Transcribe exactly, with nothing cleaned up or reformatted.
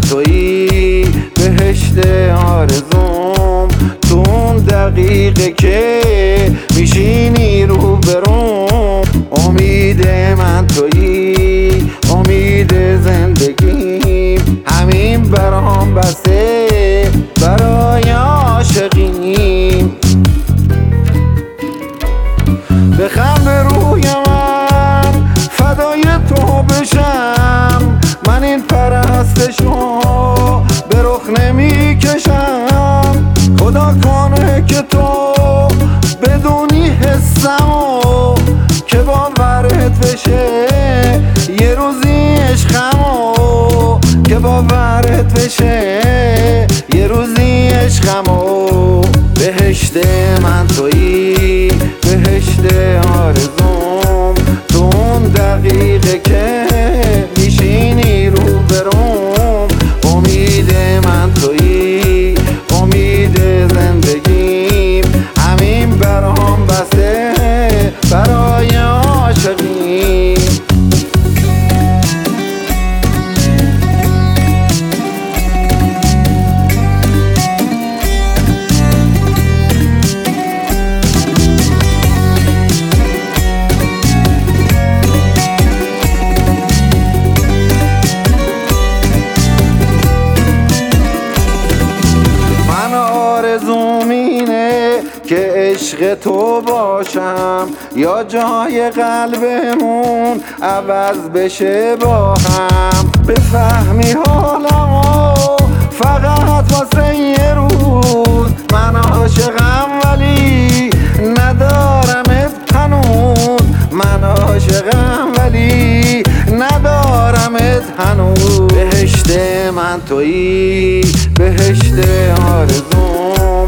تویی، بهشت آرزوم. تو اون دقیقه که میشینی رو بروم، امید من تویی، امید زندگیم. همین برام بسه برای عاشقیم. بخند روی من فدای تو بشم، من این پرستشو به رخ نمی کشم. خدا کنه که تو بدونی حسمو، که باورت بشه یه روزی عشقمو، که باورت بشه یه روزی عشقمو. بهشت من تویی، بهشت آرزوم. تو اون دقیقه که میشینی رو بروم، امید من تویی، امید زندگیم. همین برام بسه برای عاشقیم. آرزوم اینه که عشق تو باشم، یا جای قلبمون عوض بشه با هم. بفهمی حالمو فقط واسه یه روز، من عاشقم ولی ندارمت هنوز. من عاشقم ولی ندارمت هنوز. بهشت من تویی، بهشت آرزوم.